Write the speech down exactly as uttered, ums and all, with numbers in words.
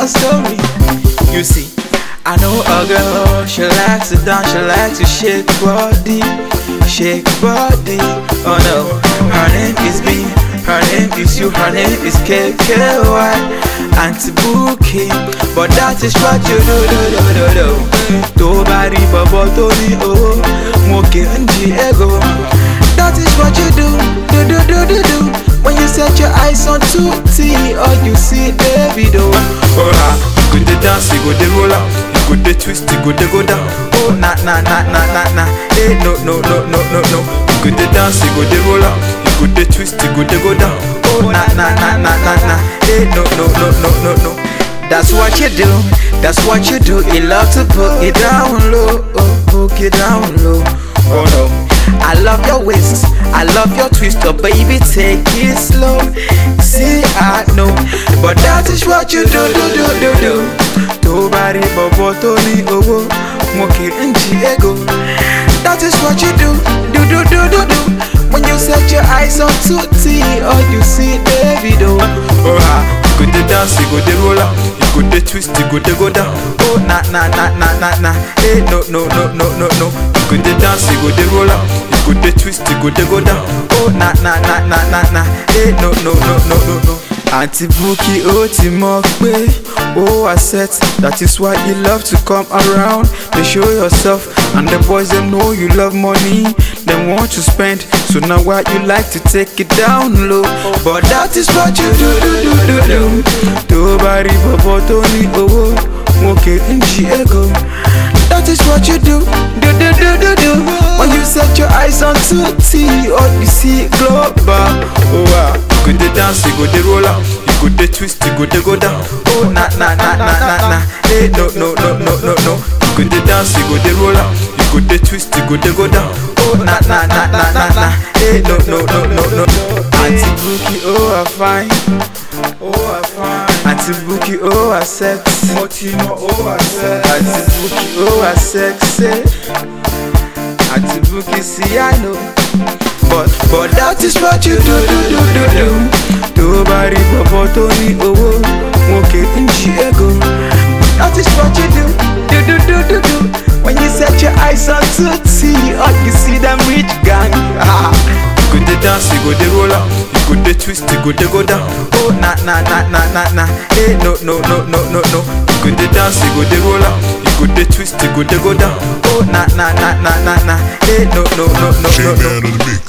a story. You see, I know a girl, she likes to dance, she likes to shake body, shake body. Oh no, her name is B, her name is you, her name is K K Y, Auntie Bookie. But that is what you do, do, do, do, do. To bari babo to me, oh, moke nji ego. That is what you do, do, do, do, do, do. When you set your eyes on Tutti, all you see Davido. Oh, ah, you go the dance, you go the roller, you go the twist, you go the go down. Oh, na na na na na na. Hey, no no no no no no. You go the dance, you go the roller, you go the twist, you go the go down. Oh, na na na na na na. Hey, no no no no no no. That's what you do, that's what you do. You love to put it down low, oh, hook it down low. Oh no, I love your waist, I love your twist, oh baby, take it slow. See, I know, but that is what you do, do, do, do, do. To bari bobo to ni owo, moke nji ego. That is what you do, do, do, do, do, do. When you set your eyes on Tutti, all you see Davido. Oh ha, you go the dance, you go the roller, you go the twist, you go the go down. Oh na na na na na na. Hey, no no no no no no. You go the dance, you go the roller, you go the twist, you go the go down. Oh na na na na na na. Hey, no no no no no no. Auntie Bookie, oh Timokbe, oh Asset. That is why you love to come around. They show yourself, and the boys them know you love money. They want to spend, so now why you like to take it down low. But that is what you do, do, do, do, do. To bari bobo to ni owo, moke nji ego. That is what you do, do, do, do, do, do. When you set your eyes on Tutti, all you see global. Oh wow, you go the dance, you go the roller, you go the twist, you go the go down. Oh na na na na na na. Hey, no no no no no no. You go the dance, you go the roller, you go the twist, you go the go down. Oh na na na na na na. Hey, no no no no no. Auntie Bookie, oh I fine, oh I fine. Auntie Bookie, oh I sexy, Motimo, oh I sexy. Auntie Bookie, oh I sexy. Auntie Bookie, see I know, but but that is what you do, do, do, do, do. To bari bobo to ni owo, moke nji ego. That is what you do, do, do, do, do, do. When you set your eyes on Tutti, all you see them rich gang. Ah. You go the dance, you go the roller, you go the twist, you go the go down. Oh na na na na na na. Hey, no no no no no no. You go the dance, you go the roller, you go the twist, you go the go down. Oh na na na na na na. Hey, no no no no no no.